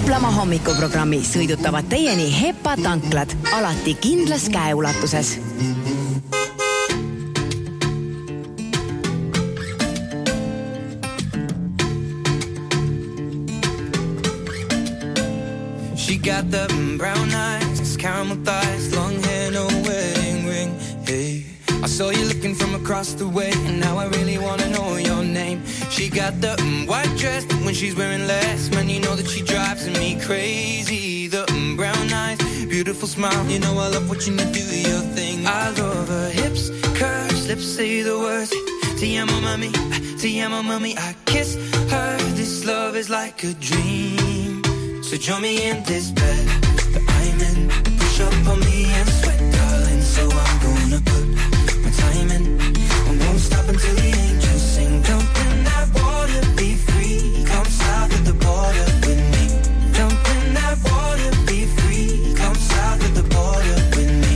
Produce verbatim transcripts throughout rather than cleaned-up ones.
Raplamaa hommikuprogrammi sõidutavad teieni Hepa tanklad, alati kindlas käeulatuses. She got the brown eyes, caramel thighs, long hair, no wedding ring. Hey, I saw you looking from across the way, and now I really want to know your name. She got the um, white dress, but when she's wearing less, man, you know that she drives me crazy. The um, brown eyes, beautiful smile, you know I love watching you do your thing. I love her hips, curves, lips say the words. Te amo, mami, te amo, mami. I kiss her, this love is like a dream. So join me in this bed that I'm in. Push up on me and sweat, darling. So I'm gonna put my time in. I won't stop until the angels sing. Jump in that water, be free. Come south of the border with me. Jump in that water, be free. Come south of the border with me.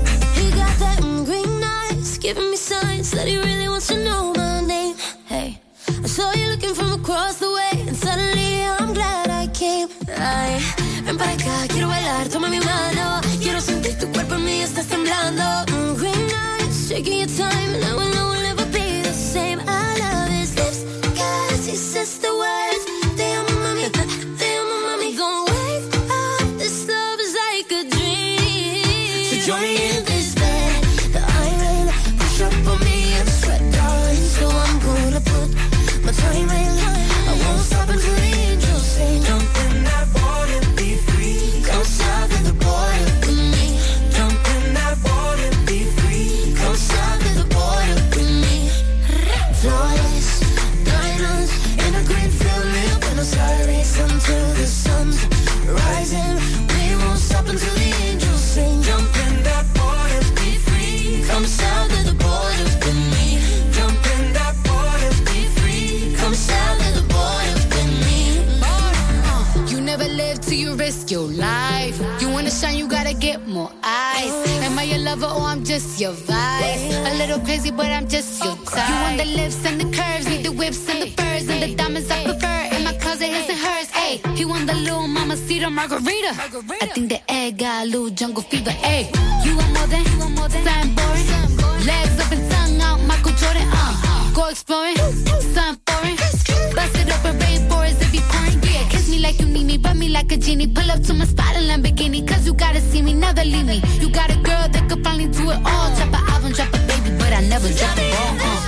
He got that green eyes, giving me signs that he really wants to know my name. Hey, I saw you looking from across the way, and suddenly I'm glad I came. Ay, ven para acá, quiero bailar, toma mi mano. Quiero sentir tu cuerpo en mí, estás temblando. mm, Green eyes, taking your time, and I will know we'll never be the same. I love his lips, cause he says the words. Te amo, mami, te amo, mami. Don't wake up, this love is like a dream. So join me in this bed that I'm in. Push up on me and sweat, darling. So I'm gonna put my time in. I won't stop until the angels sing. Jump in that water, be free. Come south of the border with me. Jump in that water, be free. Come south of the border with me. Flawless diamonds in a green field near Buenos Aires until the sun's rising. We won't stop until the angels sing. Jump in that water, be free. Come south of the border with me. Jump in that water, be free. Come south of the border with me. You never live till you risk your life. You wanna shine, you gotta get more eyes. Am I your lover or I'm just your vice? A little crazy, but I'm just your type. You want the lips and the curves, need the whips and the furs and the diamonds I prefer. In my closet, his and hers. Ayy, he want the little mamacita margarita. I think the egg got a little jungle fever. Ayy, you want more than, you want more than something boring. Legs up and tongue out, Michael Jordan. Uh, go exploring, something foreign. Bust it up in rainforest if you pouring. Yeah, kiss me like you need me, rub me like a genie. Pull up to my spot in Lamborghini, cause you gotta see me, never leave me. You got a girl that could finally do it all. Drop an album, drop a baby, but I never drop a ball. Uh.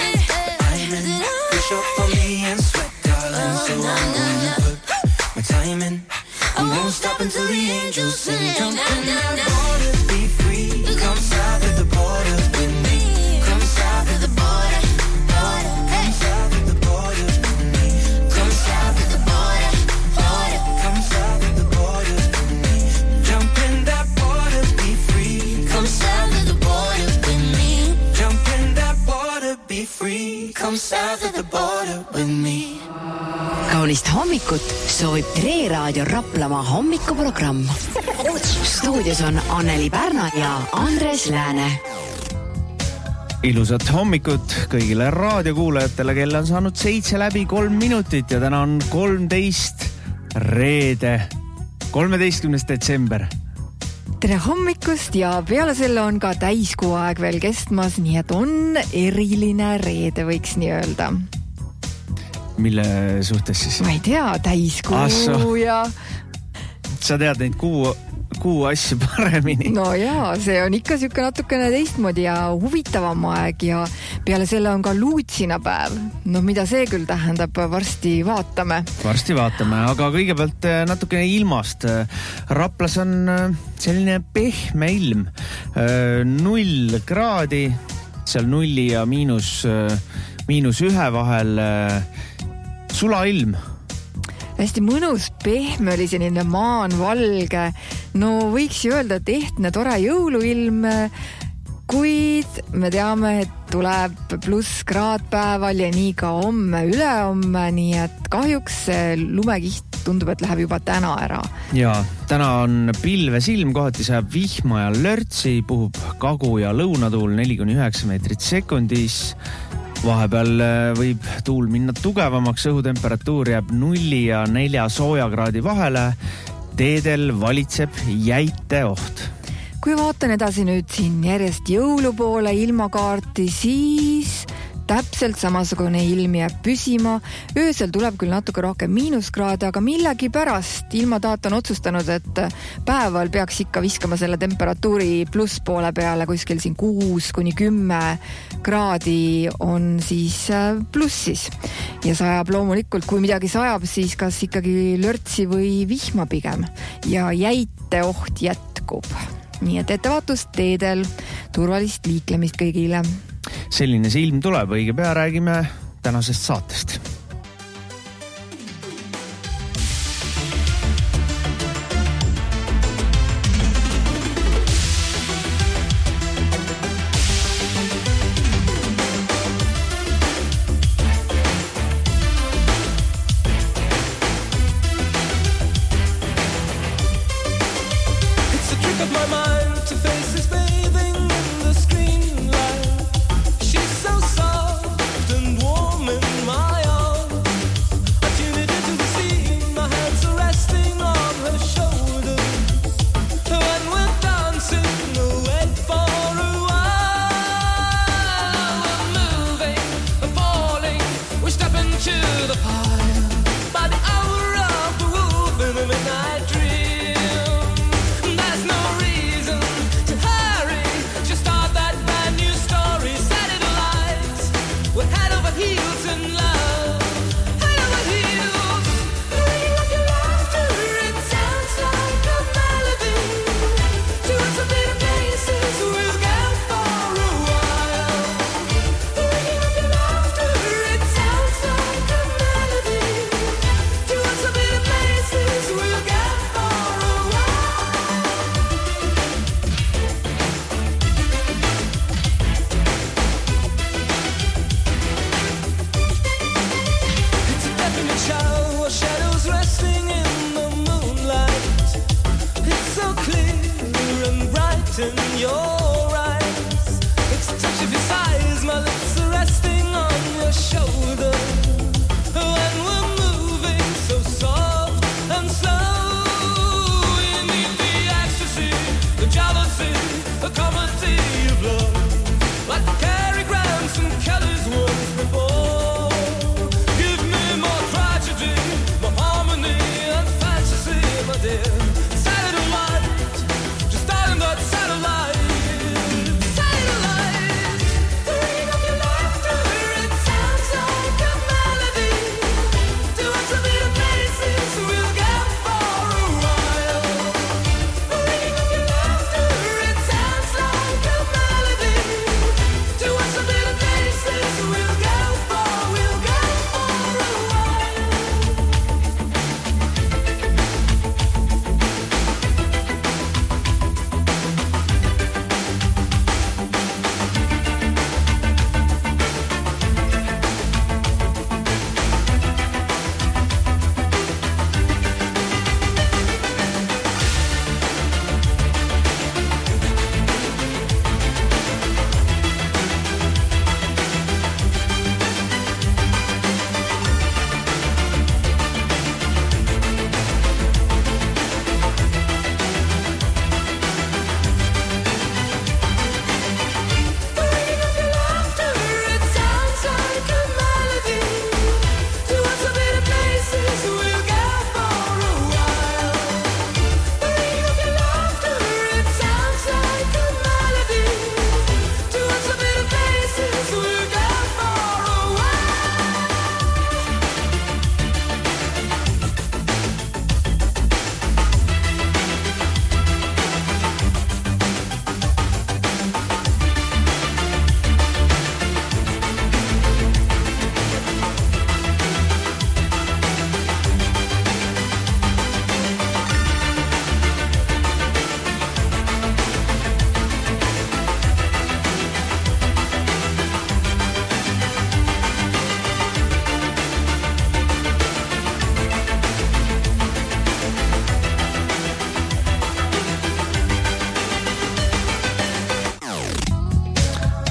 I'm in, push up on me and sweat, darling. So I'm gonna put my time in. I won't stop until the angels sing. Jump in that water, be free. Come south of the border with me. Come south of the border, border. Come south of the border with me. Come south of the border, border. Come south of the border with me. Jump in that water, be free. Come south of the border with me. Jump in that water, be free. Come south of the border with me. Kaunist hommikut soovib Tre Raadio Raplamaa hommikuprogramm. Stuudios on Anneli Pärna ja Andres Lääne. Ilusat hommikut kõigile raadiokuulajatele, kelle on saanud seitse läbi kolm minutit ja täna on kolmteist reede, kolmeteistkümnes detsember. Tere hommikust ja peale selle on ka täiskuu aeg veel kestmas, nii et on eriline reede, võiks nii öelda. Mille suhtes siis? Ma ei tea, täiskuu Asso. ja... Sa tead neid kuu, kuu asju paremini. No jaa, see on ikka siuke natukene teistmoodi ja huvitavam aeg ja peale selle on ka luutsinapäev. No mida see küll tähendab, varsti vaatame. Varsti vaatame, aga kõigepealt natukene ilmast. Raplas on selline pehme ilm. Null kraadi, seal nulli ja miinus, miinus ühe vahel sulailm. Hästi mõnus, pehme oli selline maan valge. No võiks ju öelda, et ehtne tore jõuluilm, kuid me teame, et tuleb pluss kraad päeval ja nii ka homme, ülehomme, nii et kahjuks lumekiht tundub, et läheb juba täna ära. Ja, täna on pilves ilm, kohati sajab vihma ja lörtsi, puhub kagu- ja lõunatuul neli kuni üheksa meetrit sekundis. Vahepeal võib tuul minna tugevamaks, õhutemperatuur jääb nulli ja nelja soojakraadi vahele. Teedel valitseb jäite oht. Kui vaatan edasi nüüd siin järjest jõulupoole ilmakaarti, siis täpselt samasugune ilm jääb püsima. Öösel tuleb küll natuke rohkem miinuskraade, aga millegi pärast ilmataat on otsustanud, et päeval peaks ikka viskama selle temperatuuri pluss poole peale, kuskil siin kuus kuni kümme kraadi on siis plussis. Ja sajab loomulikult, kui midagi sajab, siis kas ikkagi lörtsi või vihma pigem. Ja jäite oht jätkub. Nii et ettevaatust teedel, turvalist liiklemist kõigile. Selline see ilm tuleb, õige pea räägime tänasest saatest. Satellite, just starting that satellite.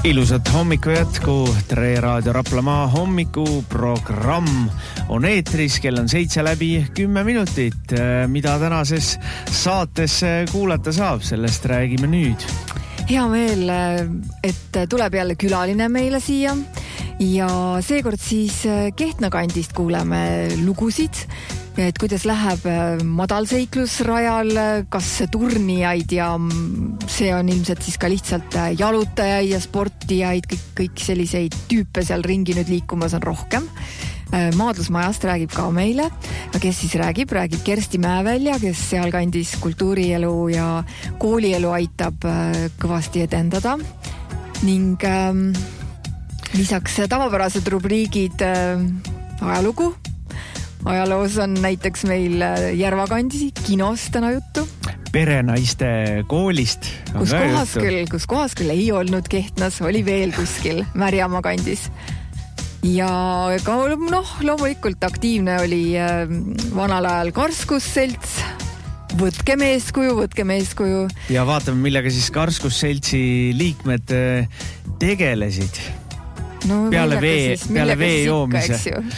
Ilusat hommiku jätku, Tre Raadio Raplamaa hommikuprogramm on eetris, kell on seitse läbi kümme minutit. Mida tänases saates kuulata saab, sellest räägime nüüd. Hea meel, et tuleb jälle külaline meile siia ja seekord siis Kehtna kandist kuuleme lugusid, et kuidas läheb madalseiklusrajal, kas turnijaid ja see on ilmselt siis ka lihtsalt jalutajaid ja sportijaid, kõik, kõik selliseid tüüpe seal ringi nüüd liikumas on rohkem. Maadlusmajast räägib ka meile, kes siis räägib, räägib Kersti Mäevälja, kes seal kandis kultuurielu ja koolielu aitab kõvasti edendada ning ähm, lisaks tavapärased rubriigid äh, ajalugu. Ajaloos on näiteks meil Järvakandi kinos täna juttu. Perenaiste koolist. Kus kohas, küll, kus kohas küll ei olnud Kehtnas, oli veel kuskil Märjamaa kandis. Ja ka noh, loomulikult aktiivne oli vanal ajal Karskusselts. Võtke meeskuju, võtke meeskuju. Ja vaatame, millega siis Karskusseltsi liikmed tegelesid. No, peale vee, siis, peale vee joomise.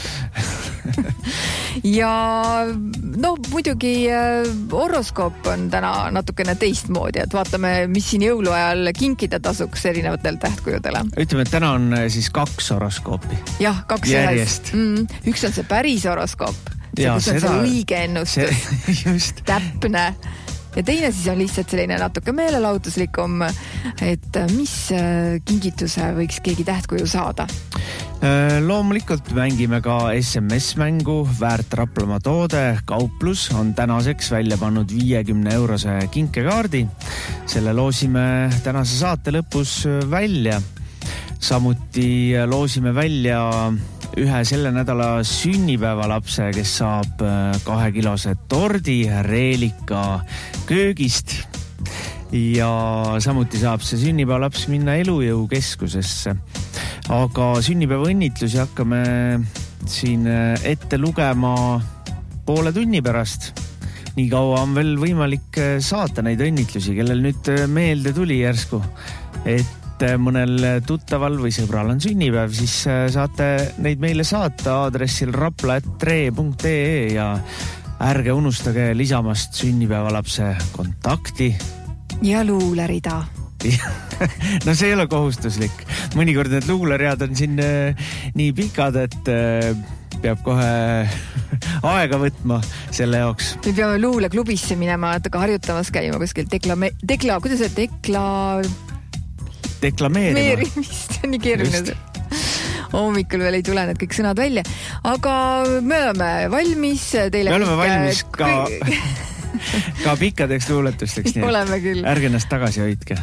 Ja no muidugi horoskoop on täna natukene teistmoodi, et vaatame, mis siin jõuluajal kinkida tasuks erinevatel tähtkujudele. Ütleme, et täna on siis kaks horoskoopi. Jah, kaks järjest. Mm, üks on see päris horoskoop, see, kus on see õige ennustus, see, täpne. Ja teine siis on lihtsalt selline natuke meelelahutuslikum, et mis kingituse võiks keegi tähtkuju saada? Loomulikult mängime ka S M S-mängu Väärt Raplamaa toode. Kauplus on tänaseks välja pannud viiekümne eurose kinkekaardi. Selle loosime tänase saate lõpus välja. Samuti loosime välja ühe selle nädala sünnipäevalapse, kes saab kahekilose tordi Reelika köögist. Ja samuti saab see sünnipäevalaps minna Elujõu keskusesse. Aga sünnipäeva õnnitlusi hakkame siin ette lugema poole tunni pärast. Nii kaua on veel võimalik saata neid õnnitlusi, kellel nüüd meelde tuli järsku, et mõnel tuttaval või sõbral on sünnipäev, siis saate neid meile saata aadressil rapla at tre punkt ee ja ärge unustage lisamast sünnipäevalapse kontakti. Ja luulerida. No see ei ole kohustuslik. Mõnikord need luuleread on siin nii pikad, et peab kohe aega võtma selle jaoks. Me peame luuleklubisse minema, et ka harjutamas käima kuskil dekla... dekla kuidas see dekla... Deklameerima. Meerimist, nii keeruline. Hommikul veel ei tule need kõik sõnad välja. Aga me oleme valmis. Teile me oleme valmis ka, ka pikkadeks luuletusteks. Oleme küll. Ärge ennast tagasi hoidke.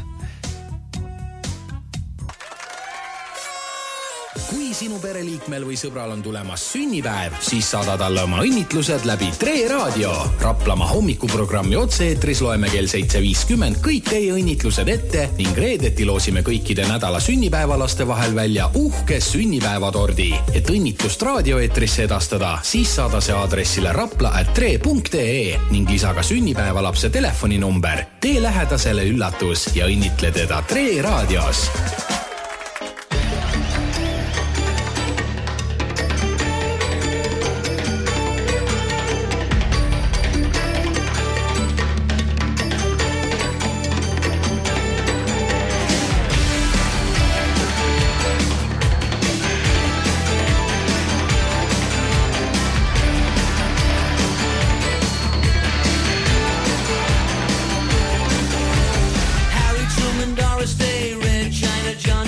Kui sinu pereliikmel või sõbral on tulemas sünnipäev, siis saada talle oma õnnitlused läbi Tre Raadio. Raplamaa hommikuprogrammi otse-eetris loeme kell seitse viiskümmend kõik teie õnnitlused ette ning reedeti loosime kõikide nädala sünnipäevalaste vahel välja uhke sünnipäevatordi. Et õnnitlust raadioeetrisse edastada, siis saada see aadressile rapla at tre punkt ee ning lisa ka sünnipäevalapse telefoninumber. Tee lähedasele üllatus ja õnnitle teda Tre Raadios. Harry Truman, Doris Day, Red China John.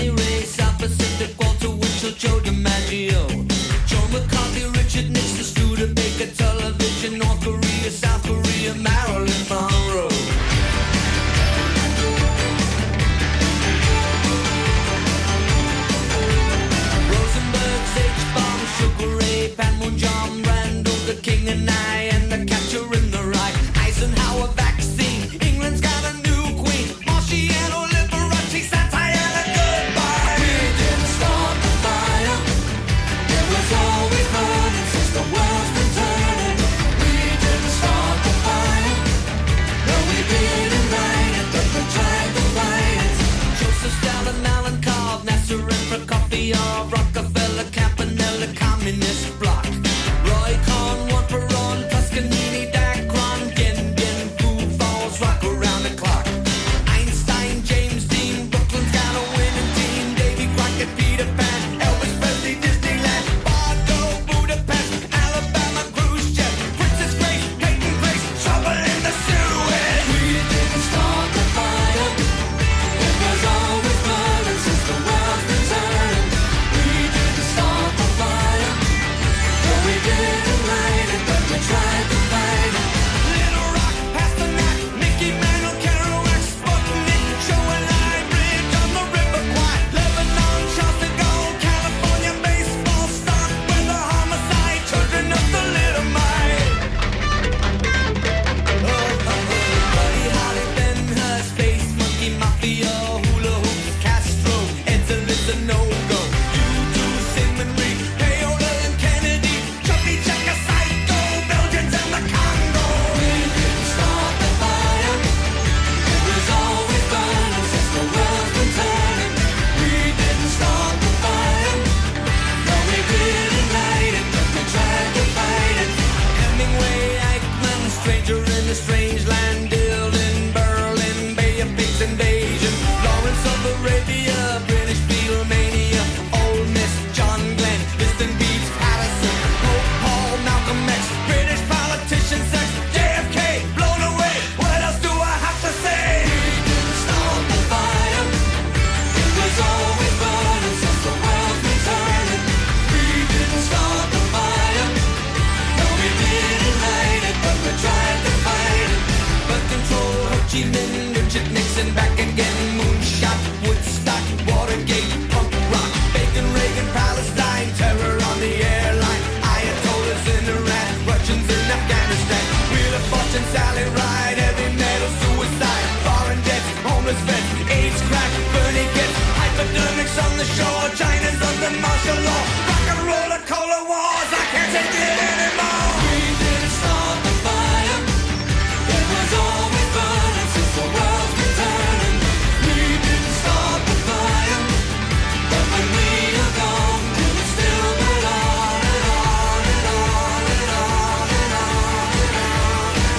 Mafia, hula hoop, Castro, Edsel is a no-go. You do Simon Reed, Payola and Kennedy, Chubby Checker, Psycho, Belgians and the Congo. We didn't start the fire, it was always burning since the world's been turning. We didn't start the fire, no we didn't light it, but we tried to fight it. Hemingway, Eichmann, stranger in a strange land, Dylan, Berlin, Bay of Pigs invasion, Lawrence of Arabia, British Beatlemania, Ole Miss, John Glenn, Liston Beats, Patterson, Pope Paul, Malcolm X, British politician sex, J F K, blown away. What else do I have to say? We didn't start the fire, it was always burning since the world's been turning. We didn't start the fire, no we didn't light it, but we tried to fight it. But control, Ho Chi Minh, Richard Nixon, back again, Moonshot, Woodstock, Watergate, punk rock, Bacon, Reagan, Palestine, terror on the airline, Ayatollahs in Iran, Russians in Afghanistan, Wheel of Fortune, Sally Ride, heavy metal, suicide, foreign debts, homeless vets, AIDS crack, Bernie gets, hypodermics on the shore, China's under martial law, rock and roller, cola wars, I can't take it anymore. We didn't start the fire, it was always burning since the world's been turning. We didn't start the fire, but when we are gone, it will still burn on and on and on and on and on and on and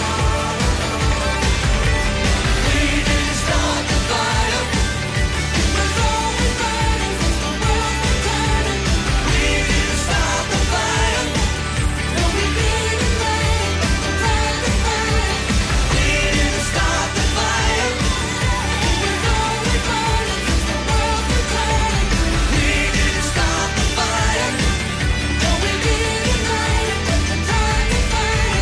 on. We didn't start the fire, it was always burning since the world's been turning. We didn't start the fire, no we didn't light it, but we tried to fight it. We didn't start the fire, it was always burning since the world's been turning. We didn't start the fire, no we didn't light it, but we tried to fight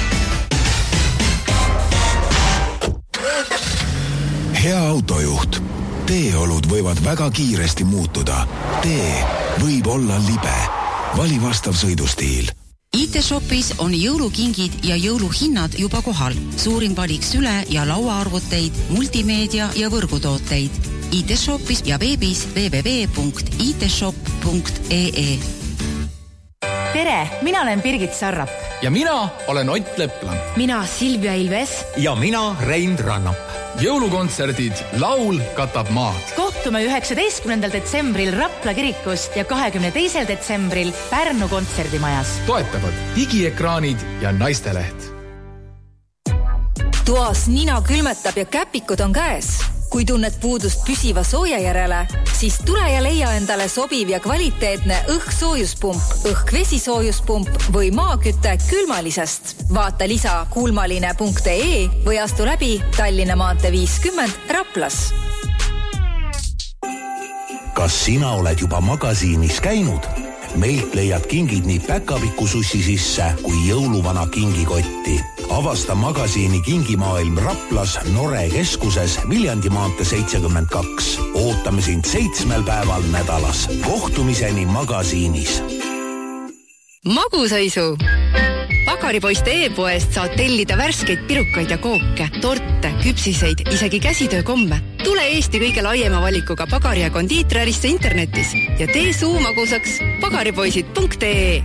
it. Hea autojuht. Teeolud võivad väga kiiresti muutuda. Tee võib olla libe. Vali vastav sõidustiil. I T-Shopis on jõulukingid ja jõuluhinnad juba kohal. Suurim valik süle- ja lauaarvuteid, multimeedia ja võrgutooteid. I T-Shopis ja veebis w w w punkt i t shop punkt e e. Tere, mina olen Birgit Sarrap. Ja mina olen Ott Leplan. Mina Silvia Ilves. Ja mina Rein Rannap. Jõulukontserdid Laul katab maad. Kohtume üheksateistkümnendal detsembril Rapla kirikust ja kahekümne teisel detsembril Pärnu kontserdimajas. Toetavad digiekraanid ja naisteleht. Toas nina külmetab ja käpikud on käes. Kui tunned puudust püsiva sooja järele, siis tule ja leia endale sobiv ja kvaliteetne õhk-soojuspump, õhk-vesisoojuspump või maakütte külmalisest. Vaata lisa kuulmaline punkt e e või astu läbi Tallinna maantee viiskümmend Raplas. Kas sina oled juba magasiinis käinud? Meilt leiad kingid nii päkapikussussi sisse kui jõuluvana kingikotti. Avasta magasiini Kingimaailm Raplas Nore keskuses Viljandi maantee seitsekümmend kaks. Ootame sind seitsmel päeval nädalas. Kohtumiseni magasiinis. Magusaisu! Pagaripoiste e-poest saad tellida värskeid pirukaid ja kooke, torte, küpsiseid, isegi käsitöökomme. Tule Eesti kõige laiema valikuga pagari- ja kondiiträrisse internetis ja tee suu magusaks pagaripoisid punkt e e.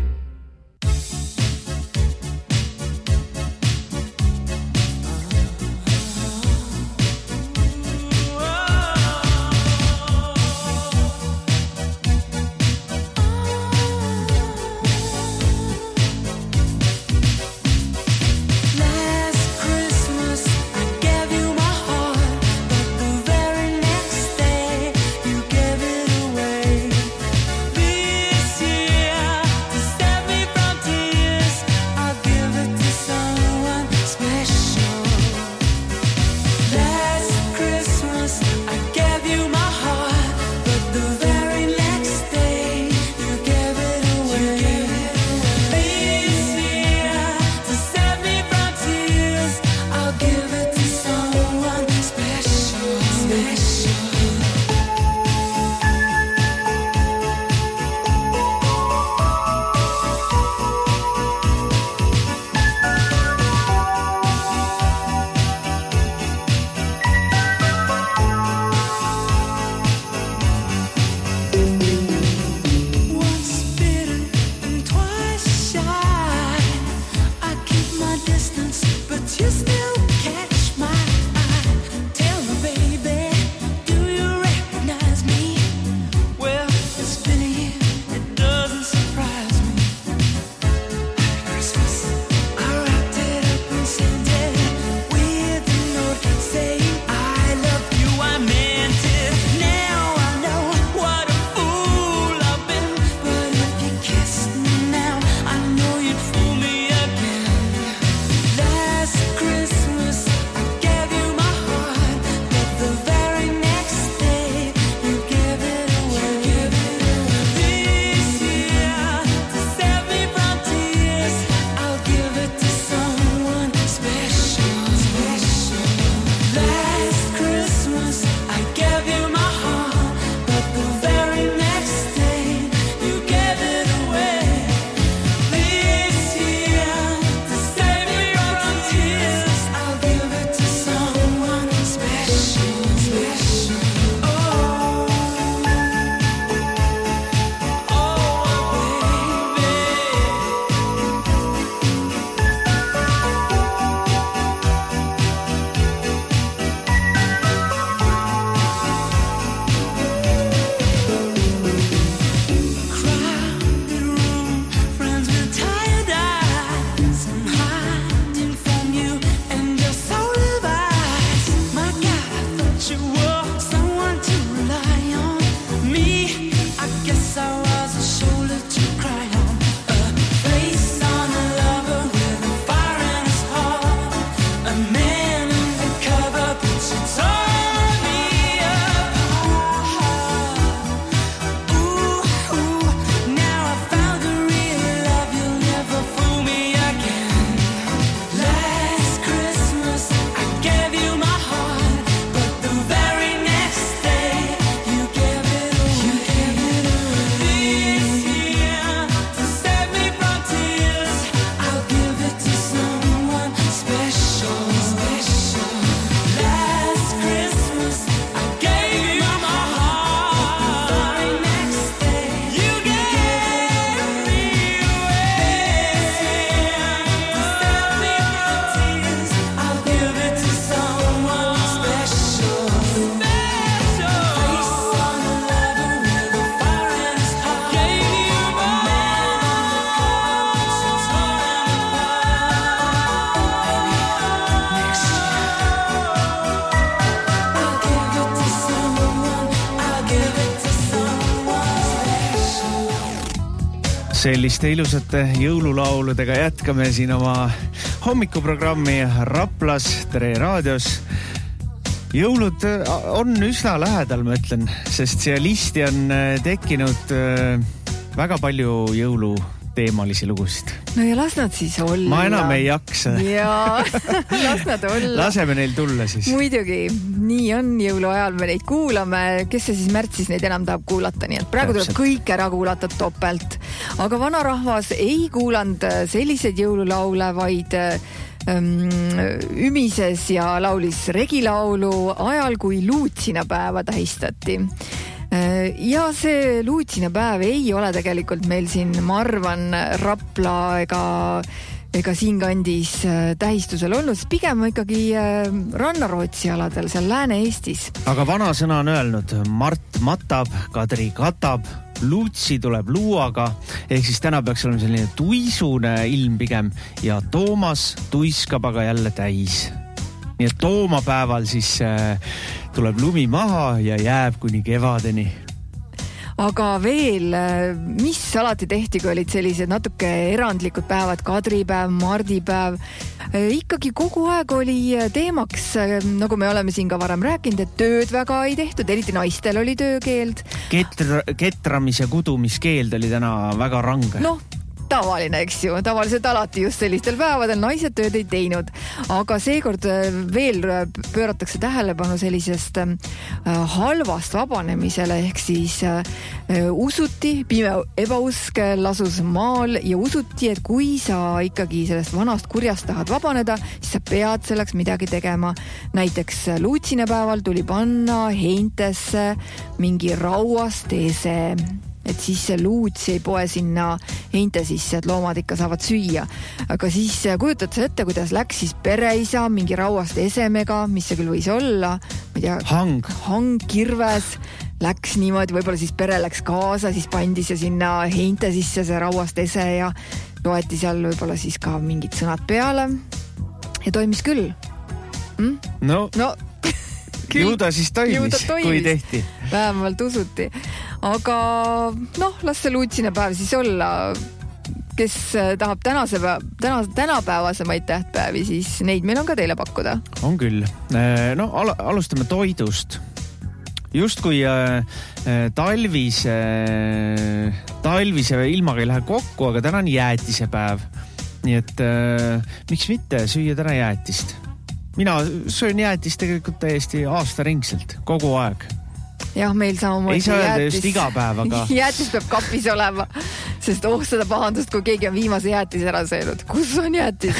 selliste ilusate jõululauludega jätkame siin oma hommikuprogrammi Raplas Tere raadios. Jõulud on üsna lähedal, ma ütlen, sest siia listi on tekkinud väga palju jõuluteemalisi lugusid. No ja las nad siis olla. Ma enam ei jaksa. Jaa, las nad olla. Laseme neil tulla siis. Muidugi, nii on jõuluajal, me neid kuulame. Kes see siis märtsis neid enam tahab kuulata, nii et praegu Täpselt. Tuleb kõik ära kuulata topelt. Aga vanarahvas ei kuulanud selliseid jõululaule, vaid ähm, ümises ja laulis regilaulu ajal, kui luutsinapäeva tähistati. Ja see luutsinapäev ei ole tegelikult meil siin, ma arvan, Rapla ega, ega siinkandis tähistusel olnud. Pigem ikkagi Rannarootsi aladel, seal Lääne-Eestis. Aga vana sõna on öelnud, Mart matab, Kadri katab, luutsi tuleb luuaga, ehk siis täna peaks olema selline tuisune ilm pigem ja Toomas tuiskab aga jälle täis. Nii et toomapäeval siis äh, tuleb lumi maha ja jääb kuni kevadeni. Aga veel, mis alati tehti, kui olid sellised natuke erandlikud päevad, Kadripäev, Mardipäev, ikkagi kogu aeg oli teemaks, nagu me oleme siin ka varem rääkinud, et tööd väga ei tehtud, eriti naistel oli töökeeld. Ketra, ketramis- ja kudumiskeeld oli täna väga range. Noh, tavaline, eks ju. Tavaliselt alati just sellistel päevadel naised tööd ei teinud. Aga seekord veel pööratakse tähelepanu sellisest halvast vabanemisele, ehk siis usuti, pime ebausk lasus maal ja usuti, et kui sa ikkagi sellest vanast kurjast tahad vabaneda, siis sa pead selleks midagi tegema. Näiteks luutsinapäeval tuli panna heintesse mingi rauast ese. Et siis see luuts ei poe sinna heinte sisse, et loomad ikka saavad süüa. Aga siis kujutad sa ette, kuidas läks siis pereisa mingi rauast esemega, mis see küll võis olla, ma ei tea, hang, hang kirves, läks niimoodi, võib-olla siis pere läks kaasa, siis pandi see sinna heinte sisse see rauast ese ja loeti seal võib-olla siis ka mingid sõnad peale ja toimis küll. Mm? No, no ju ta siis toimis, kui tehti. Vähemalt usuti. Aga noh, las see luutsinapäev siis olla. Kes tahab tänase päev, täna, tänapäevasemaid tähtpäevi, siis neid meil on ka teile pakkuda. On küll. No al- alustame toidust. Just kui äh, talvise, talvise ilmaga ei lähe kokku, aga täna on jäätisepäev. Nii et äh, miks mitte süüa täna jäätist? Mina söön jäätist tegelikult täiesti aastaringselt, kogu aeg. Jah, meil samamoodi ei saa öelda just iga päev, aga jäätis peab kapis olema, sest oh seda pahandust, kui keegi on viimase jäätis ära söönud. Kus on jäätis?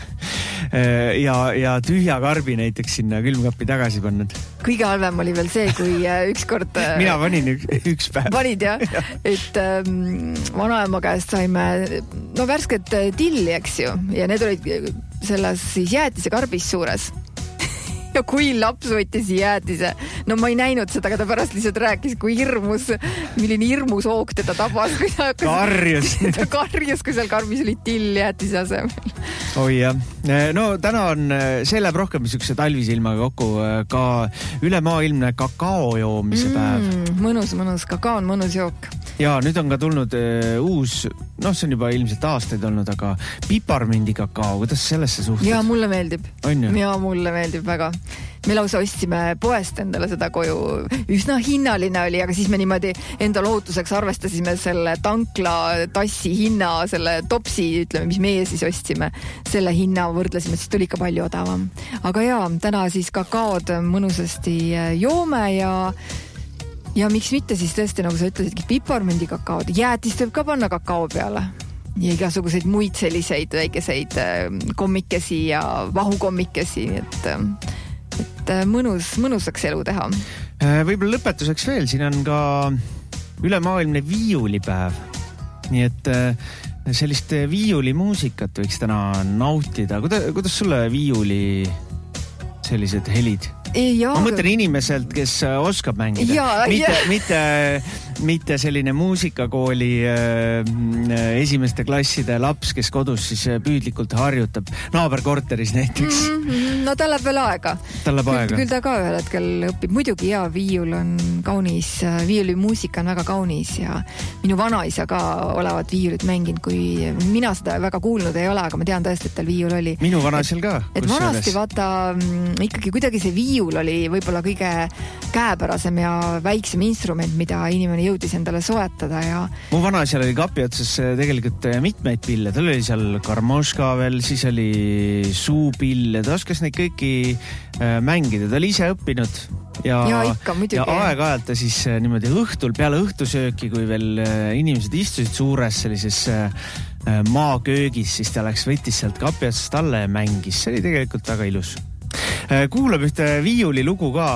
ja, ja tühja karbi näiteks sinna külmkappi tagasi pannud. Kõige halvem oli veel see, kui ükskord mina panin üks, üks päev. Panid jah, ja. Et ähm, vanaema käest saime no värsket tilli, eks ju, ja need olid selles siis jäätise karbis suures. Ja kui laps võttis jäätise, no ma ei näinud seda, aga ta pärast lihtsalt rääkis, kui hirmus, milline hirmus hoog teda tabas. Kui ta hakkas, karjus. Ta karjus, kui seal karbis oli till jäätise asemel. Oi jah. No täna on, see läheb rohkem niisuguse talvise ilmaga kokku, ka ülemaailmne kakao joomise päev. Mm, mõnus, mõnus. Kakao on mõnus jook. Ja nüüd on ka tulnud uh, uus, noh see on juba ilmselt aastaid olnud, aga piparmindi kakao, kuidas sellesse suhtud? Ja mulle meeldib. On ju? Ja mulle meeldib väga. Me lausa ostsime poest endale seda koju. Üsna hinnaline oli, aga siis me niimoodi enda lohutuseks arvestasime selle tankla tassi hinna, selle topsi, ütleme, mis meie siis ostsime. Selle hinna võrdlesime, siis tuli ikka palju odavam. Aga jaa, täna siis kakaod mõnusasti joome ja Ja miks mitte siis tõesti, nagu sa ütlesidki, piparmindi kakaod. Jäätist võib ka panna kakao peale. Ja igasuguseid muid selliseid väikeseid kommikesi ja vahukommikesi. Et, et mõnus, mõnusaks elu teha. Võib-olla lõpetuseks veel, siin on ka ülemaailmne viiulipäev. Nii et sellist viiulimuusikat võiks täna nautida. Kuidas, kuidas sulle viiuli sellised helid Ja, ma mõtlen inimeselt, kes oskab mängida. Ja, mitte, ja. mitte, mitte selline muusikakooli äh, esimeste klasside laps, kes kodus siis püüdlikult harjutab naaberkorteris näiteks. Mm-hmm. No tal läheb veel aega. Tal läheb aega. Küll ta ka ühel hetkel õpib. Muidugi ja viiul on kaunis, viiulimuusika on väga kaunis ja minu vanaisa ka olevat viiulit mänginud, kui mina seda väga kuulnud ei ole, aga ma tean tõesti, et tal viiul oli. Minu vanaisal ka. Et vanasti vaata ikkagi kuidagi see viiul oli võib-olla kõige käepärasem ja väiksem instrument, mida inimene jõudis endale soetada ja... Mu vanaisal oli kapi otsas tegelikult mitmeid pille. Tal oli seal karmoška veel, siis oli suupill ja ta oskas neid kõiki mängida. Ta oli ise õppinud ja, ja, ikka, ja aeg-ajalt ta siis niimoodi õhtul peale õhtusööki, kui veel inimesed istusid suures sellises maaköögis, siis ta läks võttis sealt kapi otsast alla ja mängis. See oli tegelikult väga ilus. Kuulab ühte viiuli lugu ka.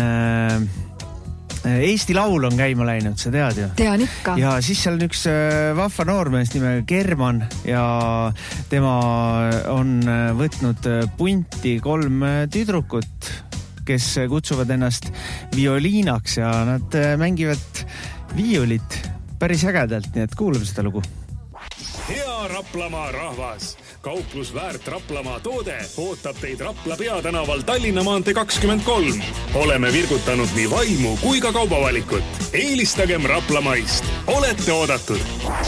Eesti Laul on käima läinud, sa tead ju? Tean ikka. Ja siis seal on üks vahva noormees nimega German ja tema on võtnud punti kolm tüdrukut, kes kutsuvad ennast violiinaks ja nad mängivad viiulit päris ägedalt, nii et kuulame seda lugu. Hea Raplamaa rahvas! Kauplus Väärt Raplamaa toode ootab teid Rapla peatänaval Tallinna maantee kakskümmend kolm. Oleme virgutanud nii vaimu kui ka kaubavalikut. Eelistagem Raplamaist. Olete oodatud!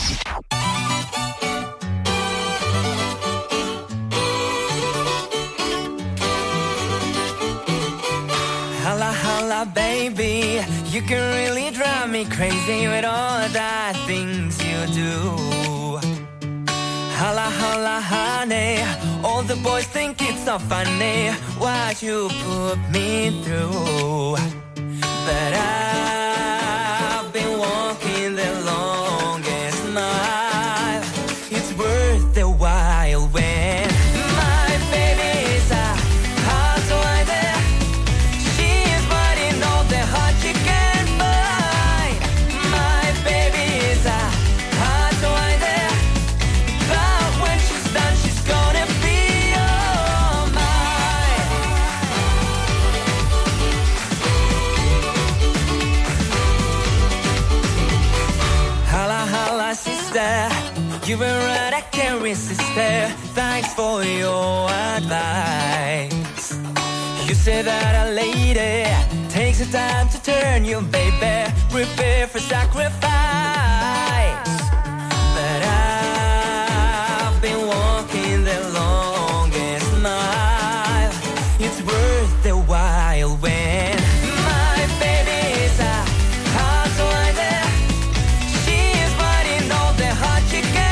Holla, holla, baby. You can really drive me crazy with all the things you do. Holla, holla, honey. All the boys think it's so funny what you put me through. But I've been walking the longest mile. It's worth the while when my baby's a hot winder. She's biting all the heart you can find. My baby's a hot winder. You were right, I can't resist her. Thanks for your advice. You say that a lady takes the time to turn you, baby. Prepare for sacrifice. But I've been walking the longest mile. It's worth the while when my baby's a hot winder. She's biting all the heart you can.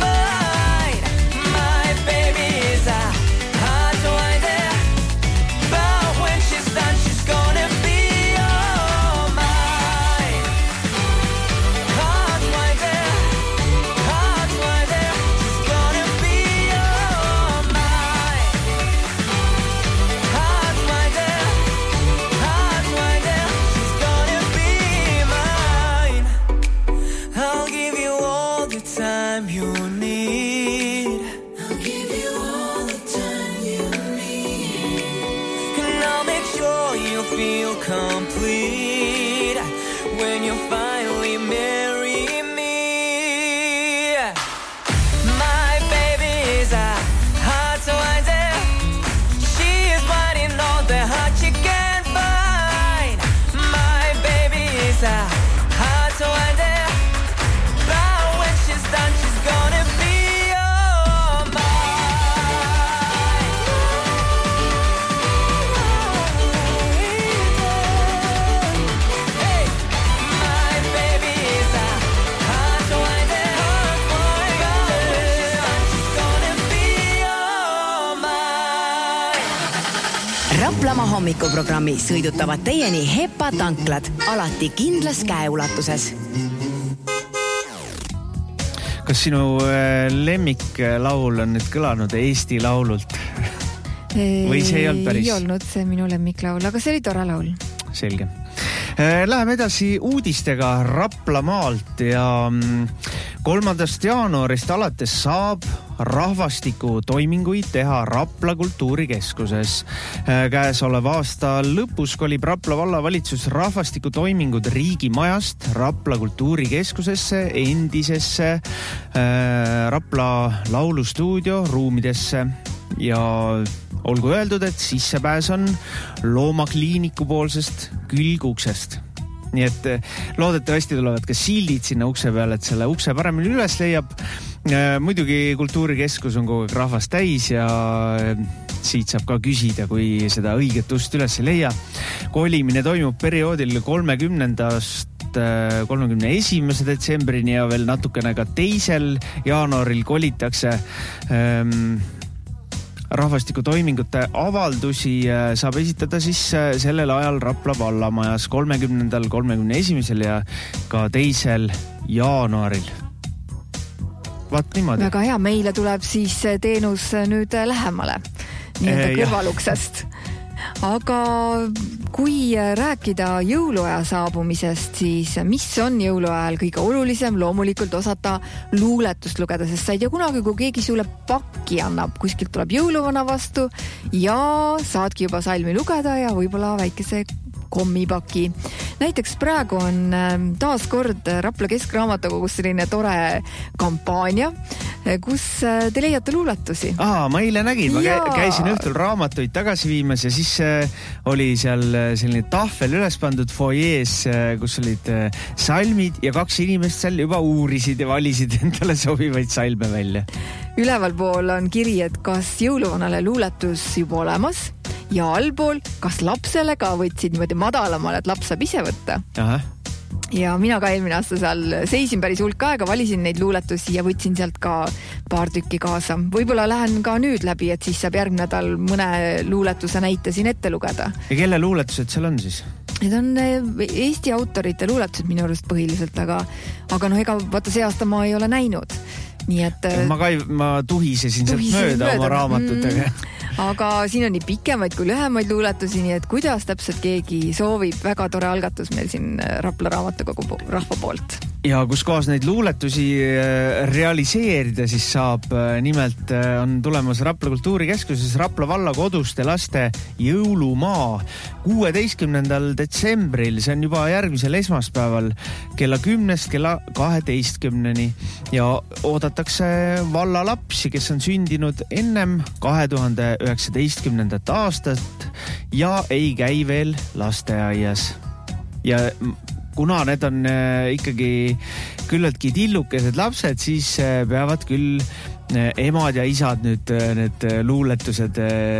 Raplamaa hommikuprogrammi sõidutavad teieni Hepa tanklad, alati kindlas käeulatuses. Kas sinu lemmiklaul on nüüd kõlanud Eesti Laulult? Või see ei olnud päris? Ei olnud see minu lemmiklaul, aga see oli tore laul. Selge. Läheme edasi uudistega Raplamaalt ja kolmandast jaanuarist alates saab rahvastiku toiminguid teha Rapla kultuurikeskuses. Käesoleva aasta lõpus kolib Rapla vallavalitsus rahvastiku toimingud riigimajast Rapla kultuurikeskusesse endisesse äh, Rapla laulustuudio ruumidesse ja olgu öeldud, et sissepääs on loomakliiniku poolsest külguksest. Nii et loodetavasti tulevad ka sildid sinna ukse peale, et selle ukse paremini üles leiab. Muidugi kultuurikeskus on kogu aeg rahvast täis ja siit saab ka küsida, kui seda õiget ust üles ei leia. Kolimine toimub perioodil kolmekümnendast kolmekümne esimese detsembrini ja veel natukene ka teisel jaanuaril kolitakse. Rahvastikutoimingute avaldusi saab esitada siis sellel ajal Rapla vallamajas kolmekümnendal, kolmekümne esimesel ja ka teisel jaanuaril. Vaat niimoodi. Väga hea, meile tuleb siis teenus nüüd lähemale, nii-öelda kõrvaluksest. Aga kui rääkida jõuluaja saabumisest, siis mis on jõuluajal kõige olulisem? Loomulikult osata luuletust lugeda, sest sa ei tea kunagi, kui keegi sulle pakki annab, kuskilt tuleb jõuluvana vastu ja saadki juba salmi lugeda ja võib-olla väikese kommipaki. Näiteks praegu on taas kord Rapla Keskraamatukogus selline tore kampaania, kus te leiate luuletusi. Aa, ma eile nägin, ma ja... käisin õhtul raamatuid tagasi viimas ja siis oli seal selline tahvel üles pandud foyees, kus olid salmid ja kaks inimest seal juba uurisid ja valisid endale sobivaid salme välja. Üleval pool on kiri, et kas jõuluvanale luuletus juba olemas ja allpool, kas lapsele ka võtsid niimoodi madalamale, et laps saab ise võtta. Aha. Ja mina ka eelmine aasta seal seisin päris hulk aega, valisin neid luuletusi ja võtsin sealt ka paar tükki kaasa. Võib-olla lähen ka nüüd läbi, et siis saab järgmine nädal mõne luuletuse näite siin ette lugeda. Ja kelle luuletused seal on siis? Need on Eesti autorite luuletused minu arust põhiliselt, aga, aga noh, ega vaata see aasta ma ei ole näinud. Nii et... Ma, ka, ma tuhisesin sealt mööda, mööda oma raamatutega. Mm. Aga siin on nii pikemaid kui lühemaid luuletusi, nii et kuidas täpselt keegi soovib, väga tore algatus meil siin Rapla raamatukogu rahva poolt. Ja kus kohas neid luuletusi realiseerida, siis saab, nimelt on tulemas Rapla kultuurikeskuses Rapla valla koduste laste jõulumaa kuueteistkümnendal detsembril, see on juba järgmisel esmaspäeval kella kümnest kella kaheteistkümneni ja oodatakse valla lapsi, kes on sündinud ennem kahe tuhande üheksateistkümnendat aastat ja ei käi veel lasteaias. Ja kuna need on ikkagi küllaltki tillukesed lapsed, siis peavad küll emad ja isad nüüd need luuletused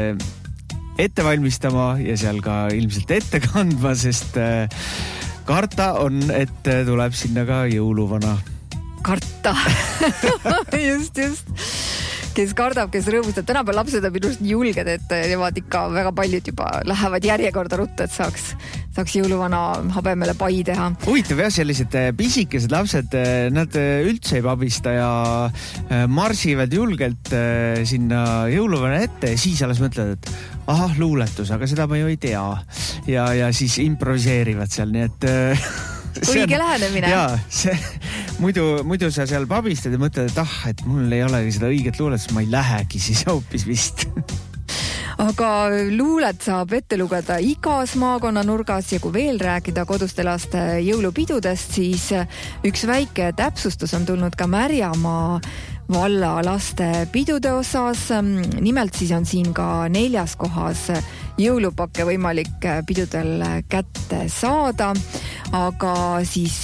ette valmistama ja seal ka ilmselt ette kandma, sest karta on, et tuleb sinna ka jõuluvana. Karta. just, just. Kes kardab, kes rõõmustab. Tänapäeval lapsed on minust julged, et nemad ikka väga paljud juba lähevad järjekorda ruttu, et saaks, saaks jõuluvana habemele pai teha. Huvitav jah, sellised pisikesed lapsed, nad üldse ei pabista ja marsivad julgelt sinna jõuluvana ette ja siis alles mõtled, et ahah, luuletus, aga seda ma ju ei tea. Ja, ja siis improviseerivad seal, nii et... õige lähenemine. Jaa, see, muidu, muidu sa seal pabistad ja mõtled, et ah, et mul ei olegi seda õiget luuletust, ma ei lähegi siis hoopis vist. Aga luulet saab ette lugeda igas maakonna nurgas ja kui veel rääkida koduste laste jõulupidudest, siis üks väike täpsustus on tulnud ka Märjamaa valla laste pidude osas. Nimelt siis on siin ka neljas kohas jõulupakke võimalik pidudel kätte saada, aga siis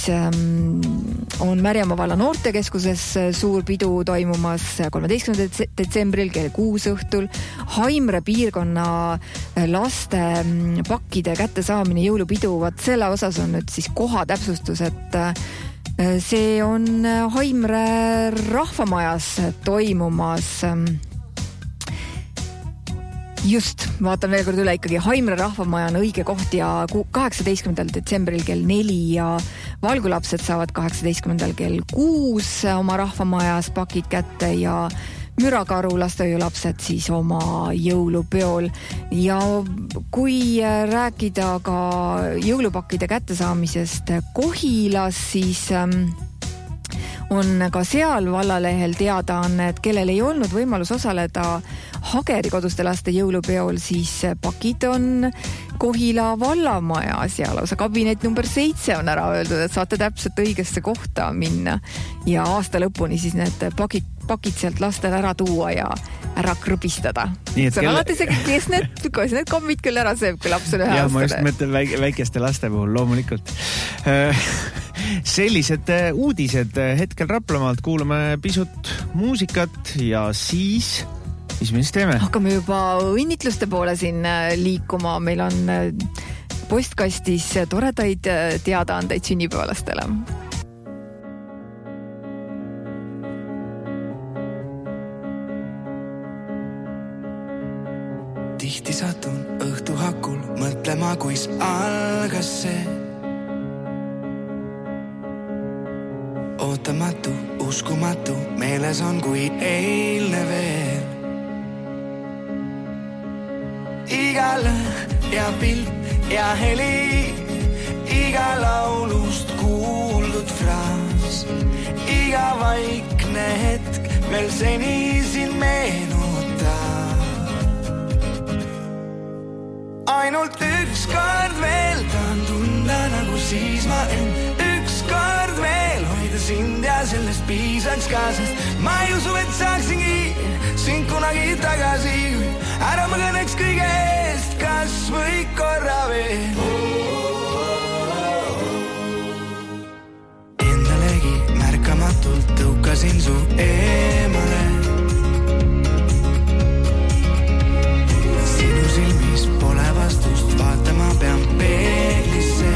on Märjamaa valla noortekeskuses suur pidu toimumas kolmeteistkümnendal detsembril kell kuus õhtul. Haimre piirkonna laste pakkide kätte saamine jõulupidu, vaat selle osas on nüüd siis koha täpsustus, et see on Haimre rahvamajas toimumas. Just, vaatan veel kord üle, ikkagi Haimre rahvamaja on õige koht ja kaheksateistkümnendal detsembril kell neli ja valgulapsed saavad kaheksateistkümnendal kell kuus oma rahvamajas pakid kätte ja Mürakaru lastehoiulapsed siis oma jõulupeol. Ja kui rääkida ka jõulupakkide kättesaamisest Kohilas, siis on ka seal vallalehel teadaanne, et kellel ei olnud võimalus osaleda Hageri koduste laste jõulupeol, siis pakid on Kohila vallamajas ja lausa kabinet number seitse on ära öeldud, et saate täpselt õigesse kohta minna ja aasta lõpuni siis need pakid, pakid sealt lastel ära tuua ja ära krõbistada. See on kelle... alati see, kes need, kes need kommid küll ära sööb, kui laps on ühe ja, aastane. Ma just mõtlen väike, väikeste laste puhul, loomulikult. Sellised uudised hetkel Raplamaalt, kuulame pisut muusikat ja siis... mis me siis teeme? Hakkame juba õnnitluste poole siin liikuma. Meil on postkastis toredaid teadaandeid sünnipäevalastele. Tihti satun õhtu hakul mõtlema, kuis algas see. Ootamatu, uskumatu, meeles on kui eilne veel. Iga lõh ja pilt ja heli, iga laulust kuuldud fraas, iga vaikne hetk veel seni siin meenutab. Ainult üks kord veel tahan tunda, nagu siis ma end üks kord veel hoida sind ja sellest piisaks ka, sest ma ei usu, et saaksingi sind kunagi tagasi, ära mõgõneks kõige eest, kas või korra veel. Endalegi märkamatult tõukasin su eemale. Sinu silmis pole vastust, vaatama pean peeglisse.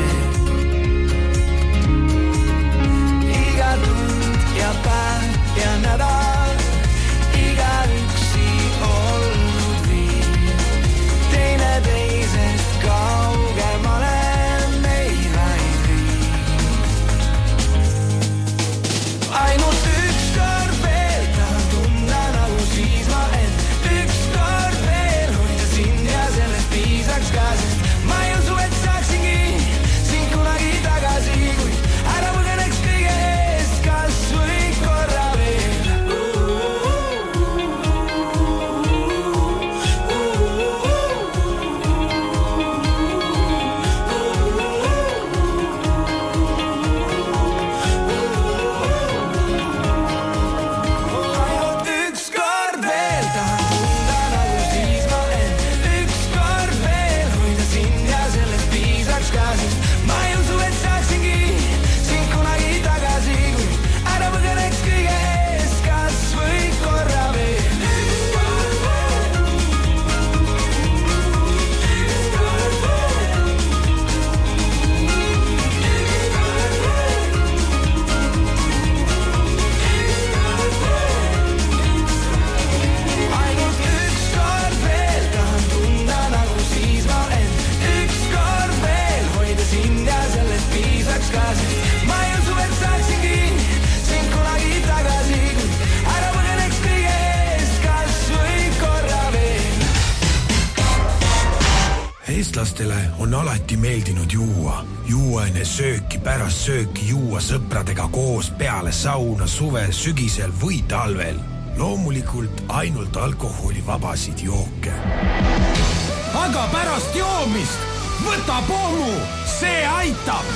Iga tund ja päev ja nädal, iga üksi olnud viib, teine teisest kaugemale meil vaid viib. Ainult üks kord veel tahan tunda, nagu siis ma end üks kord veel hoida sind ja sellest piisaks ka, sest ma ei usu, et saaksingi sind kunagi tagasi, kui ära põgeneks kõige eest, kas või korra veel. Ainult üks kord veel tahan tunda, nagu siis ma end üks kord veel hoida sind ja sellest piisaks ka, sest ma ei usu, et saaksingi sind kunagi tagasi, kui ära põgeneks kõige eest, kas või korra veel. Ainult üks kord veel tahan tunda, nagu siis ma end üks kord veel hoida sind ja sellest piisaks ka, sest ma ei usu, et saaksingi sind kunagi tagasi, kui ära põgeneks kõige eest, kas või korra veel. Eestlastele on alati meeldinud juua. Juua enne sööki, pärast sööki, juua sõpradega koos peale sauna suvel, sügisel või talvel. Loomulikult ainult alkoholivabasid jooke. Aga pärast joomist võta pommu, see aitab!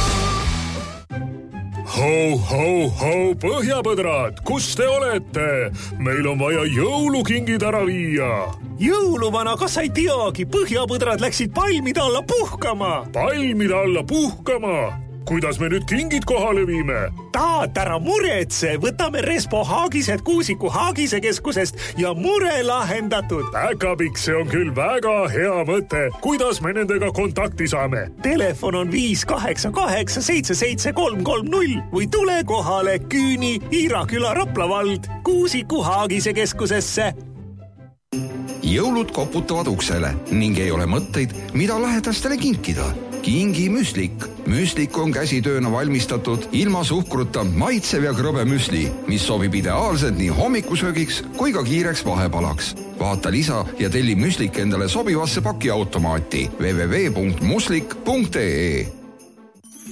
Ho, ho, ho, põhjapõdrad, kus te olete? Meil on vaja jõulukingid ära viia. Jõuluvana, kas sa ei teagi, põhjapõdrad läksid palmide alla puhkama. Palmide alla puhkama? Kuidas me nüüd kingid kohale viime? Taat, ära muretse, võtame Respo Haagised Kuusiku Haagise keskusest ja mure lahendatud. Päkapikk, see on küll väga hea mõte. Kuidas me nendega kontakti saame? Telefon on viis kaheksa kaheksa seitse seitse kolm kolm null või tule kohale Küüni, Iiraküla, Raplavald, Kuusiku Haagise keskusesse. Jõulud koputavad uksele ning ei ole mõtteid, mida lähedastele kinkida. Kingi müslik. Müslik on käsitööna valmistatud ilma suhkruta maitsev ja krõbe müsli, mis sobib ideaalselt nii hommikusöögiks kui ka kiireks vahepalaks. Vaata lisa ja telli müslik endale sobivasse pakiautomaati w w w punkt muslik punkt e e.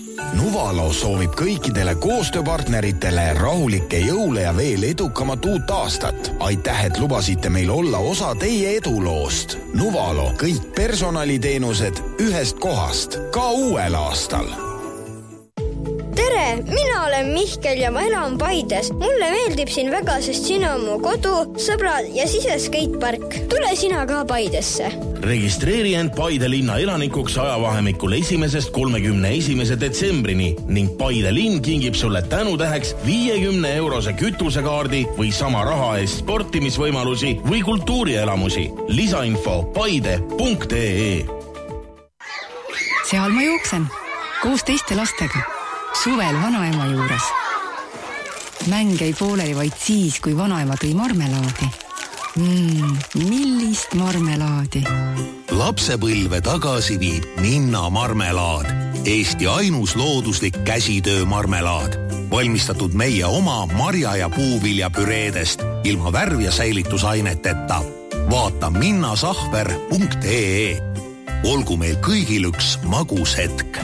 Nuvalo soovib kõikidele koostööpartneritele rahulikke jõule ja veel edukamat uut aastat. Aitäh, et lubasite meil olla osa teie eduloost. Nuvalo, kõik personaliteenused ühest kohast, ka uuel aastal. Tere, mina olen Mihkel ja ma elan Paides. Mulle meeldib siin väga, sest siin on mu kodu, sõbrad ja siseskatepark. Tule sina ka Paidesse. Registreeri end Paide linna elanikuks ajavahemikul esimesest kolmekümne esimese detsembrini ning Paide linn kingib sulle tänutäheks viiekümne eurose kütusekaardi või sama raha eest sportimisvõimalusi või kultuurielamusi. Lisainfo paide punkt ee. Seal ma jooksen koos teiste lastega. Suvel vanaema juures. Mäng ei pooleli vaid siis, kui vanaema tõi marmelaadi. Mm, millist marmelaadi? Lapsepõlve tagasi viib Ninna marmelaad. Eesti ainus looduslik käsitöö marmelaad. Valmistatud meie oma marja- ja puuviljapüreedest ilma värv- ja säilitusaineteta. Vaata minnasahver punkt ee. Olgu meil kõigil üks magus hetk.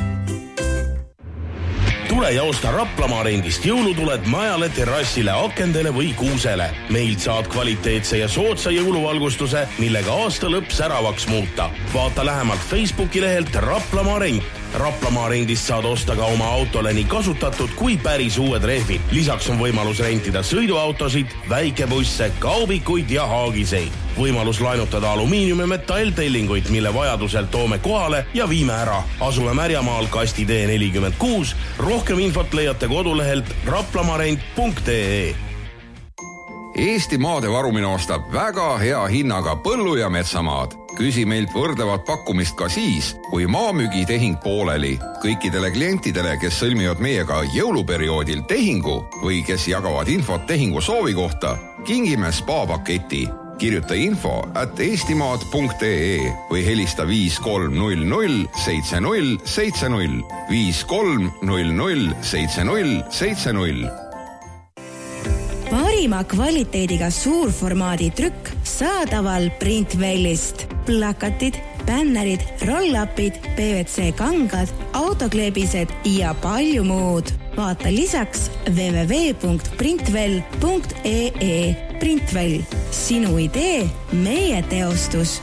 Tule ja osta Raplamaa rendist jõulutuled majale, terrassile, akendele või kuusele. Meilt saad kvaliteetse ja soodsa jõuluvalgustuse, millega aasta lõpp säravaks muuta. Vaata lähemalt Facebooki lehelt Raplamaa rent. Raplamaa rendist saad osta ka oma autole nii kasutatud kui päris uued rehvid. Lisaks on võimalus rentida sõiduautosid, väikebusse, kaubikuid ja haagiseid. Võimalus laenutada alumiinium- ja metalltellinguid, mille vajadusel toome kohale ja viime ära. Asume Märjamaal kasti tee nelikümmend kuus. Rohkem infot leiate kodulehelt raplamarent punkt ee. Eesti maade varumine ostab väga hea hinnaga põllu- ja metsamaad. Küsi meilt võrdlevat pakkumist ka siis, kui maamügi tehing pooleli. Kõikidele klientidele, kes sõlmivad meiega jõuluperioodil tehingu või kes jagavad infot tehingu soovi kohta, kingime spa-paketi. Kirjuta info at eestimaad punkt ee või helista viis kolm null null seitse null seitse null viis kolm null null seitse null seitse null. Parima kvaliteediga suurformaadi trükk saadaval Printvellist. Plakatid, bännerid, roll-upid, P V C kangad, autokleebised ja palju muud. Vaata lisaks w w w punkt printvell punkt ee. Printvell, sinu idee, meie teostus.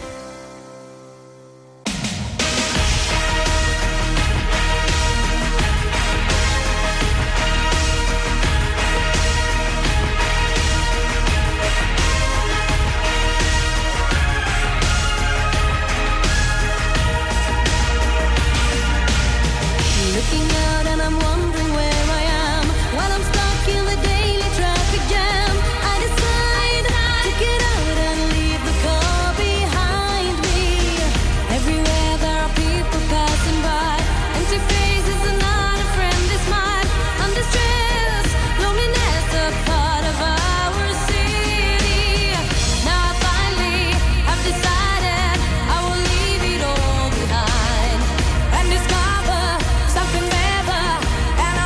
And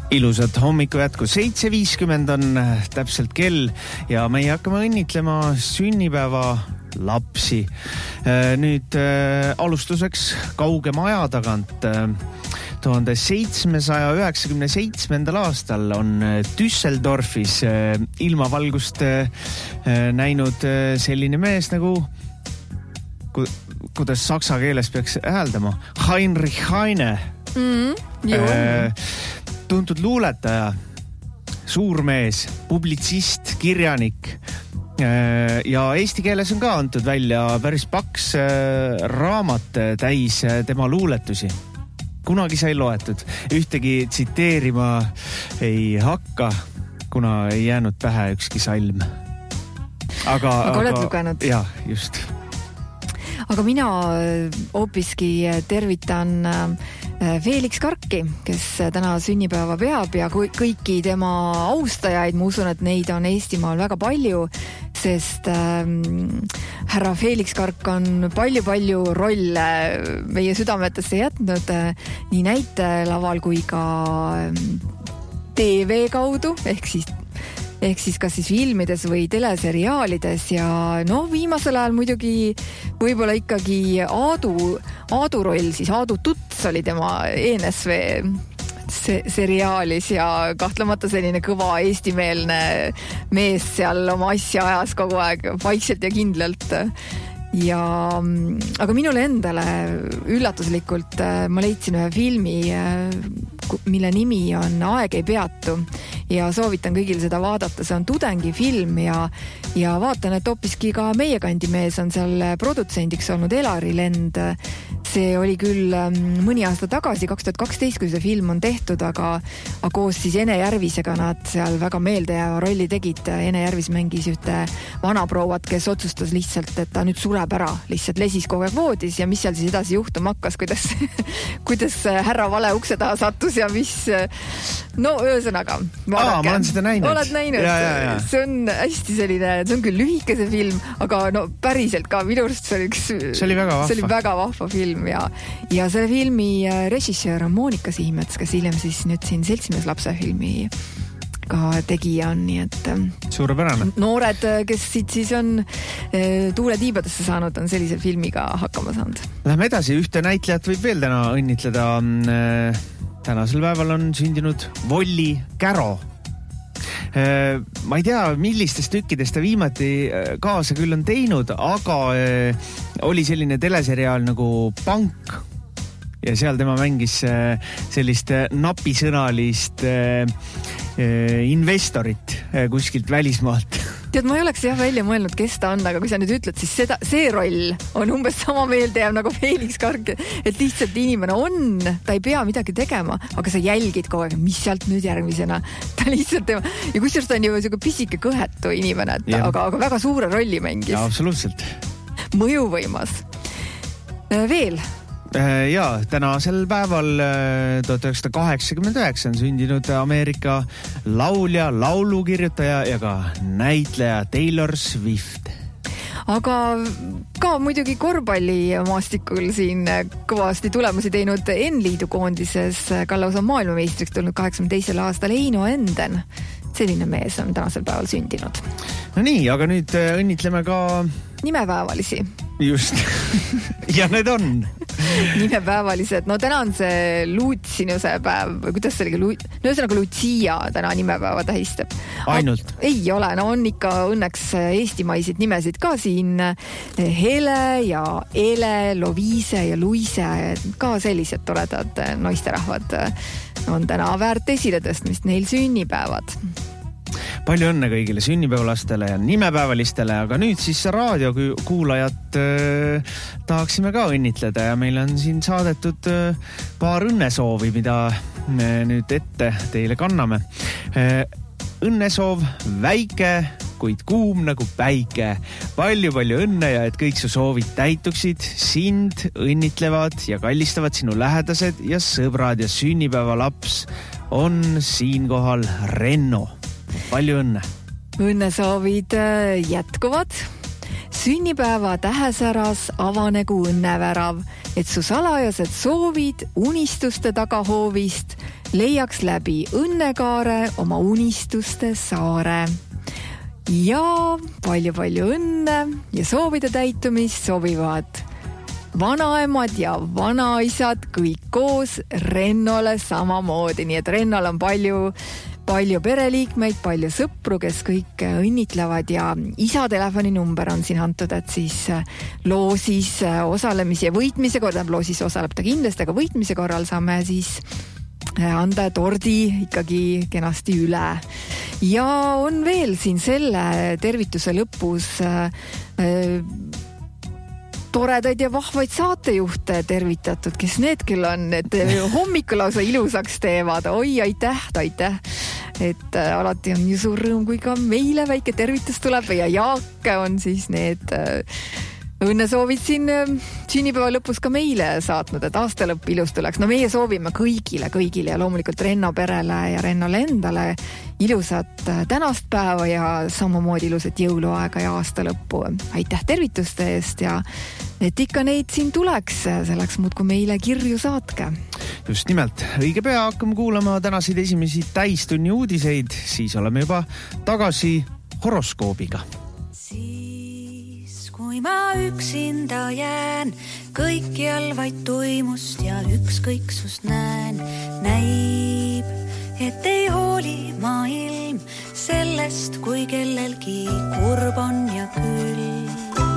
Ilusat hommiku jätku, seitse viiskümmend on täpselt kell ja meie hakkame õnnitlema sünnipäeva lapsi. Nüüd alustuseks kaugema aja tagant. tuhande seitsmesaja üheksakümne seitsmendal aastal on Düsseldorfis ilmavalgust näinud selline mees nagu, kuidas saksa keeles peaks hääldama, Heinrich Heine. Mm, joo. Tuntud luuletaja, suurmees, publitsist, kirjanik ja eesti keeles on ka antud välja päris paks raamat täis tema luuletusi. Kunagi sai loetud, ühtegi tsiteerima ei hakka, kuna ei jäänud pähe ükski salm. Aga, aga oled lugenud? Jah, just. Aga mina hoopiski tervitan Felix Karki, kes täna sünnipäeva peab ja kõiki tema austajaid, ma usun, et neid on Eestimaal väga palju, sest ähm, härra Felix Kark on palju-palju rolle meie südametesse jätnud nii näitelaval kui ka T V kaudu, ehk siis ehk siis kas siis filmides või teleseriaalides ja no viimasel ajal muidugi võib-olla ikkagi Aadu, Aadu roll, siis Aadu Tuts oli tema E N S V se- seriaalis ja kahtlemata selline kõva eestimeelne mees seal oma asja ajas kogu aeg vaikselt ja kindlalt. Ja, aga minule endale üllatuslikult ma leidsin ühe filmi, mille nimi on Aeg ei peatu ja soovitan kõigil seda vaadata. See on tudengifilm ja, ja vaatan, et hoopiski ka meie kandi mees on seal produtsendiks olnud Elari Lend. See oli küll mõni aasta tagasi, kaks tuhat kaksteist, kui see film on tehtud, aga, aga koos siis Ene Järvisega nad seal väga meeldejääva rolli tegid. Ene Järvis mängis ühte vanaprouat, kes otsustas lihtsalt, et ta nüüd sureb ära, lihtsalt lesis kogu aeg voodis ja mis seal siis edasi juhtuma hakkas, kuidas, kuidas härra vale ukse taha sattus ja mis, no ühesõnaga Aa, ma olen seda näinud. Oled näinud? Ja, ja, ja. See on hästi selline, see on küll lühike see film, aga no päriselt ka minu arust see oli üks, see oli väga vahva, see oli väga vahva film ja, ja selle filmi režissöör on Moonika Siimets, kes hiljem siis nüüd siin Seltsimeeslapse filmi ka tegija on, nii et suurepärane. Noored, kes siit siis on tuule tiibadesse saanud, on sellise filmiga hakkama saanud. Läheme edasi, ühte näitlejat võib veel täna õnnitleda. Tänasel päeval on sündinud Volli Käro. Ma ei tea, millistest tükkidest ta viimati kaasa küll on teinud, aga oli selline teleseriaal nagu Pank ja seal tema mängis sellist napisõnalist investorit kuskilt välismaalt. Tead, ma ei oleks jah välja mõelnud, kes ta on, aga kui sa nüüd ütled, siis seda, see roll on umbes sama meeldejääv nagu Felix Kark, et lihtsalt inimene on, ta ei pea midagi tegema, aga sa jälgid kogu aeg, mis sealt nüüd järgmisena. Ta lihtsalt tema, ja kusjuures ta on ju selline pisike kõhetu inimene, et, aga, aga väga suure rolli mängis. Ja, absoluutselt. Mõjuvõimas. Veel? Ja, tänasel päeval tuhat üheksasada kaheksakümmend üheksa on sündinud Ameerika laulja, laulukirjutaja ja ka näitleja Taylor Swift. Aga ka muidugi korvpallimaastikul siin kõvasti tulemusi teinud N-liidu koondises, ka lausa maailmameistriks tulnud kaheksakümne teisel aastal Eino Enden. Selline mees on tänasel päeval sündinud. No nii, aga nüüd õnnitleme ka nimepäevalisi. Just. Ja need on. Nimepäevalised. No täna on see Luutsinuse päev. Kuidas sellega? No ühesõnaga Lucia täna nimepäeva tähistab. Ainult? A- ei ole. No on ikka õnneks eestimaisid nimesid ka siin. Hele ja Ele, Loviise ja Luise. Ka sellised toredad naisterahvad on täna väärt esile tõstmist. Neil sünnipäevad. Palju õnne kõigile sünnipäevalastele ja nimepäevalistele, aga nüüd siis raadiokuulajat äh, tahaksime ka õnnitleda ja meil on siin saadetud äh, paar õnnesoovi, mida me nüüd ette teile kanname. Äh, õnnesoov väike, kuid kuum nagu päike. Palju-palju õnne ja et kõik su soovid täituksid. Sind õnnitlevad ja kallistavad sinu lähedased ja sõbrad ja sünnipäevalaps on siinkohal Renno. Palju õnne. Õnnesoovid jätkuvad. sünnipäeva tähesäras avanegu õnnevärav, et su salajased soovid unistuste tagahoovist leiaks läbi õnnekaare oma unistuste saare. Ja palju-palju õnne ja soovide täitumist soovivad vanaemad ja vanaisad kõik koos Rennole samamoodi. Nii et Rennol on palju, palju pereliikmeid, palju sõpru, kes kõik õnnitlevad ja isa telefoninumber on siin antud, et siis loosis osalemise ja võitmise korral, loosis osaleb ta kindlasti, aga võitmise korral saame siis anda tordi ikkagi kenasti üle. Ja on veel siin selle tervituse lõpus äh, toredaid ja vahvaid saatejuhte tervitatud, kes need küll on, et hommikul lausa ilusaks teevad. Oi, aitäh, aitäh. Et äh, alati on ju suur rõõm, kui ka meile väike tervitus tuleb ja Jaak on siis need äh, õnnesoovid siin äh, sünnipäeva lõpus ka meile saatnud, et aasta lõpp ilus tuleks. No meie soovime kõigile, kõigile ja loomulikult Renno perele ja Rennole endale ilusat tänast päeva ja samamoodi ilusat jõuluaega ja aasta lõppu. Aitäh tervituste eest ja et ikka neid siin tuleks, selleks muudku meile kirju saatke. Just nimelt, õige pea hakkame kuulama tänaseid esimesi täistunni uudiseid, siis oleme juba tagasi horoskoobiga. Siis, kui ma üksinda jään, kõikjal vaid tuimust ja ükskõiksust näen, näib, et ei hooli maailm sellest, kui kellelgi kurb on ja küll.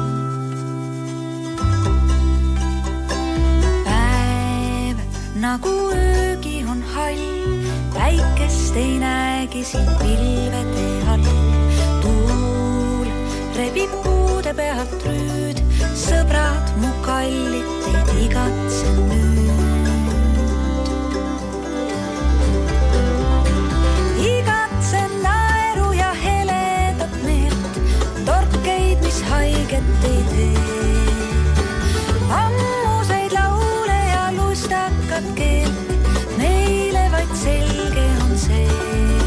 Päev nagu öögi on hall, päikest ei näegi siin pilvede all. Tuul rebib puude pealt rüüd, sõbrad mu kallid teid igatsen nüüd. Haiget ei tee. Ammuseid laule ja lustakad keelt, meile vaid selge on see.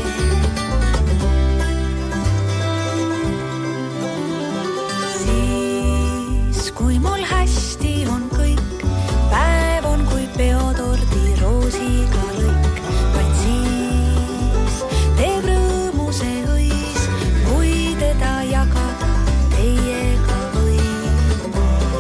Siis, kui mul hästi on kõik, päev on kui peotordi roosiga lõik, vaid siis teeb rõõmu see õis, kui teda jagada teiega võin.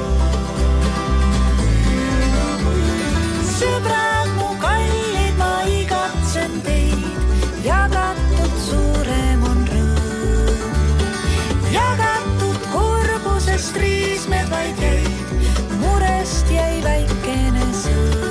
Sõbrad mu kallid, ma igatsen teid, jagatud suurem on rõõm. Jagatud kurbusest riismed vaid jäid, murest jäi väikene sõõm.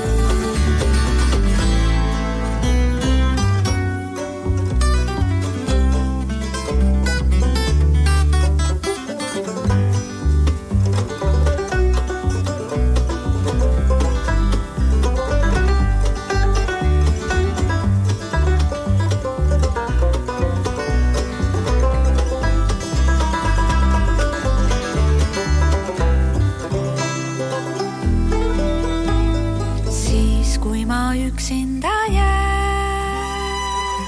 Üksinda jää,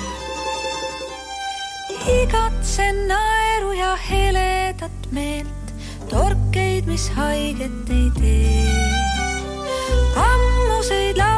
igatsen naeru ja heledat meelt, torkeid, mis haiget ei tee. Ammuseid la